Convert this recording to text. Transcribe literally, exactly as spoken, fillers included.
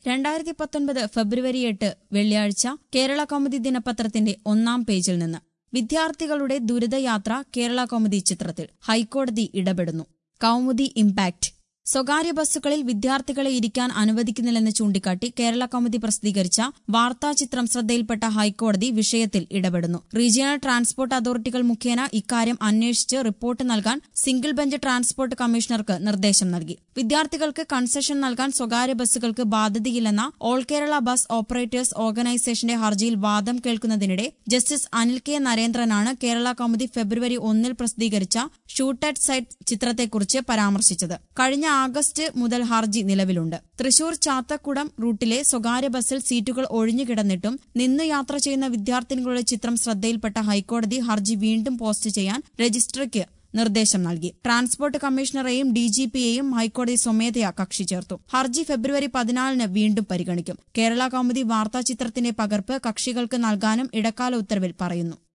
രണ്ടായിരത്തി പത്തൊൻപത് ഫെബ്രുവരി എട്ട് വെള്ളിയാഴ്ച കേരള കൗമുദി ദിനപത്രത്തിന്റെ ഒന്നാം പേജിൽ നിന്ന് വിദ്യാർത്ഥികളുടെ ദുരിതയാത്ര കേരള കൗമുദി ചിത്രത്തിൽ ഹൈക്കോടതി ഇടപെടുന്നു. കൗമുദി ഇംപാക്ട് സ്വകാര്യ ബസ്സുകളിൽ വിദ്യാർത്ഥികളെ ഇരിക്കാൻ അനുവദിക്കുന്നില്ലെന്ന് ചൂണ്ടിക്കാട്ടി കേരള കൗമുദി പ്രസിദ്ധീകരിച്ച വാർത്താചിത്രം ശ്രദ്ധയിൽപ്പെട്ട ഹൈക്കോടതി വിഷയത്തിൽ ഇടപെടുന്നു. റീജിയണൽ ട്രാൻസ്പോർട്ട് അതോറിറ്റികൾ മുഖേന ഇക്കാര്യം അന്വേഷിച്ച് റിപ്പോർട്ട് നൽകാൻ സിംഗിൾ ബെഞ്ച് ട്രാൻസ്പോർട്ട് കമ്മീഷണർക്ക് നിർദ്ദേശം നൽകി. വിദ്യാർത്ഥികൾക്ക് കൺസെഷൻ നൽകാൻ സ്വകാര്യ ബസ്സുകൾക്ക് ബാധ്യതയില്ലെന്ന ഓൾ കേരള ബസ് ഓപ്പറേറ്റേഴ്സ് ഓർഗനൈസേഷന്റെ ഹർജിയിൽ വാദം കേൾക്കുന്നതിനിടെ ജസ്റ്റിസ് അനിൽ കെ നരേന്ദ്രനാണ് കേരള കൗമുദി ഫെബ്രുവരി ഒന്നിൽ പ്രസിദ്ധീകരിച്ച ഷൂട്ട് അറ്റ് സൈറ്റ് ചിത്രത്തെക്കുറിച്ച് പരാമർശിച്ചത്. കഴിഞ്ഞ ആഗസ്റ്റ് മുതൽ ഹർജി നിലവിലുണ്ട്. തൃശൂർ ചാത്തക്കുടം റൂട്ടിലെ സ്വകാര്യ ബസ്സിൽ സീറ്റുകൾ ഒഴിഞ്ഞുകിടന്നിട്ടും നിന്ന് യാത്ര ചെയ്യുന്ന വിദ്യാർത്ഥിനികളുടെ ചിത്രം ശ്രദ്ധയിൽപ്പെട്ട ഹൈക്കോടതി ഹർജി വീണ്ടും പോസ്റ്റ് ചെയ്യാൻ രജിസ്ട്രിക്ക് നിർദ്ദേശം നൽകി. ട്രാൻസ്പോർട്ട് കമ്മീഷണറെയും ഡിജിപിയെയും ഹൈക്കോടതി സ്വമേധയാ കക്ഷി ചേർത്തു. ഹർജി ഫെബ്രുവരി പതിനാലിന് വീണ്ടും പരിഗണിക്കും. കേരള കൗമുദി വാർത്താചിത്രത്തിന്റെ പകർപ്പ് കക്ഷികൾക്ക് നൽകാനും ഇടക്കാല ഉത്തരവിൽ പറയുന്നു.